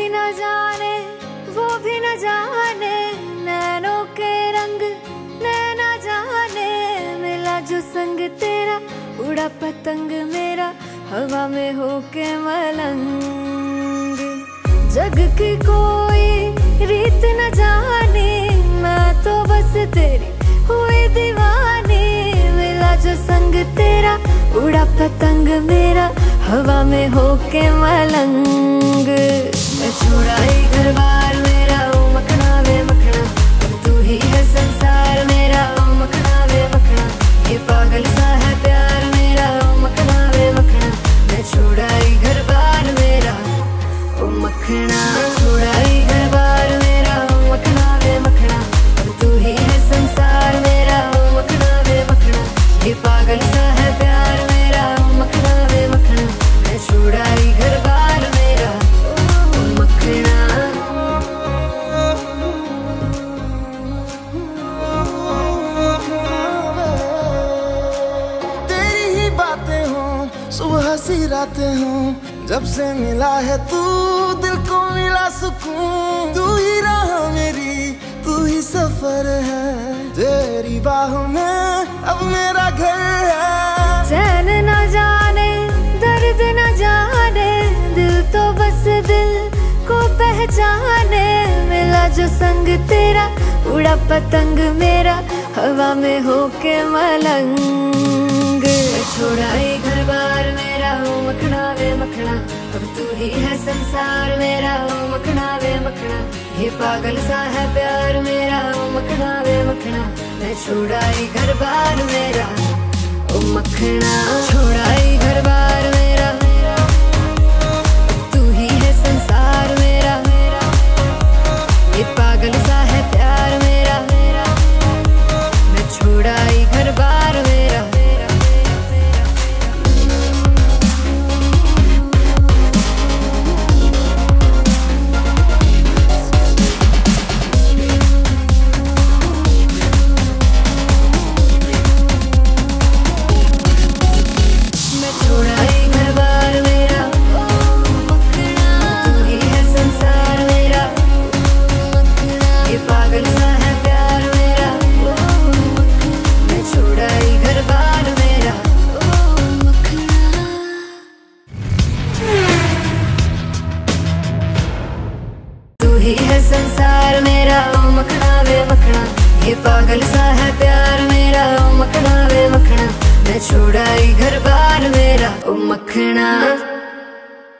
न जाने वो भी न जाने, नैनों के रंग नैना जाने। मिला जो संग तेरा उड़ा पतंग मेरा, हवा में होके मलंग। जग की कोई रीत न जाने, मैं तो बस तेरी हुई दीवानी। मिला जो संग तेरा उड़ा पतंग मेरा, हवा में होके मलंग। मैं छुड़ाई घर बार मेरा, ओ मखना वे मखना, अब तू ही है संसार मेरा, ओ मखना वे मखना। ये पागल सा है प्यार मेरा, ओ मखना वे मखना। मैं छुड़ाई घर बार मेरा, ओ मखना। छुड़ाई घर बार मेरा, ओ मखना वे मखना, अब तू ही है संसार मेरा, ओ मखना वे मखना। ये पागल सा है प्यार मेरा, ओ मखना वे मखना। मैं छुड़ाई घर बार मेरा, ओ मखना। तेरी ही बातें हों, सुबह सी रातें हों, जब से मिला है तू दिल को मिला सुकून। तू ही राह मेरी, तू ही सफर है, तेरी बाहों में अब मेरा घर है। चैन न जाने दर्द न जाने, दिल तो बस दिल को पहचाने। मिला जो संग तेरा उड़ा पतंग मेरा, हवा में होके मलंग। छुड़ाई घर बार मेरा, ओ मखना वे मखना, अब तू ही है संसार मेरा, ओ मखना वे मखना। ये पागल सा है प्यार मेरा, ओ मखना वे मखना। मैं छुड़ाई घर बार मेरा, ओ मखना। छुड़ाई घर बार मेरा, तू ही है संसार मेरा, ये पागल सा है प्यार मेरा। मैं छुड़ाई घर बार मेरा। ही है संसार मेरा, ओ मखना वे मखना। ये पागल सा है प्यार मेरा, ओ मखना वे मखना। मैं छुड़ाई घर बार मेरा, ओ मखना।